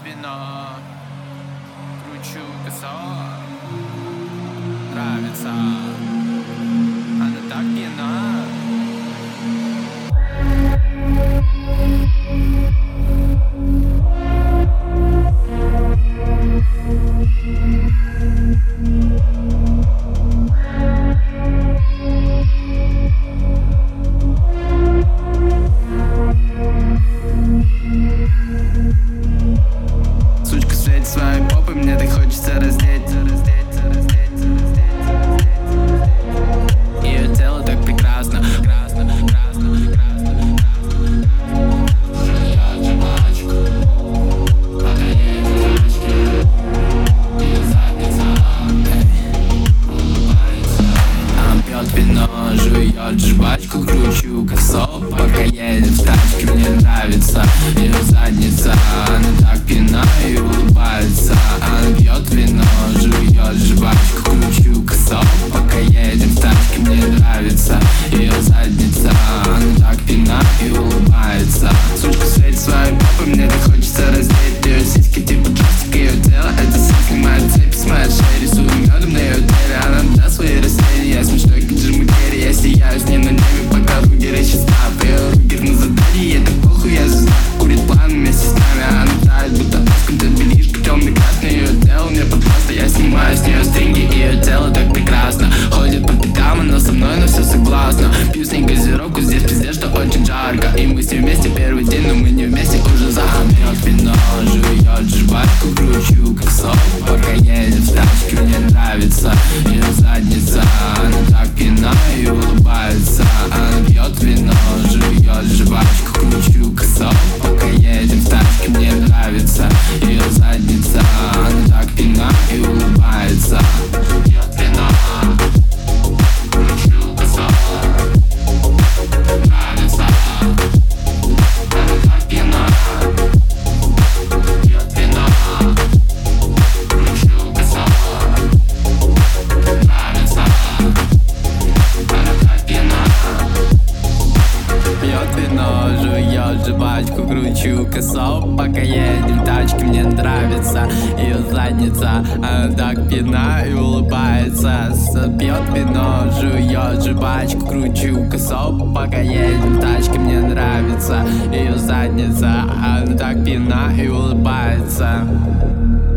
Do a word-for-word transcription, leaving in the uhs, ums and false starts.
вино, кручу косо. Нравится, она так пьяна. Сучка светит своей попой, мне так хочется раздеть. Ее тело так прекрасно. Она пьет вино, жует жвачку, кручу косо, пока едет в тачке. Мне нравится ее задница, она так пьяна и улыбается. Она пьет вино, жует жвачку, кручу косо, пока едет в тачке. Мне нравится ее задница, она так пьяна и улыбается. Сучка светит своей попой, мне так хочется раздеть ее сиськи типа джойстик. Ее тело это сеть, снимает цепи с моей шеи, рисую медом на ее теле. Она да свои растения, я смешной как Джим Керри. Я сияю с ней на небе, пока руки речи став. Ее руки на задание, ей так похуй, я звезда. Курит план вместе с нами, она тает, будто оском ты белишка темный красный. Ее тело мне подплasta, я снимаю с нее стринги. Ее тело так прекрасно, ходит по пятам, она со мной на все согласна. Пью с ней газировку, здесь пиздец, что очень жарко. И мы с ней вместе первый день, но мы не вместе уже за. Пьет вино, жует жвачку, кручу как сок, пока едет в тачке. Мне нравится ее задница, она так пьяна и улыбается. Она пьет вино, жует жвачку, кручу как сок, пока едет в тачке. Мне нравится ее задница, она так пьяна и улыбается. Пьет вино, кручу как сок, нравится. Она так пьяна. Пьет вино, кручу как сок, нравится. Она так пьяна. Пьет вино, жует жвачку, кручу косо, пока едем в тачке. Мне нравится ее задница, она так пьяна и улыбается. Пьет вино, жует жвачку, кручу косо, пока едем в тачке. Мне нравится ее задница, она так пьяна и улыбается.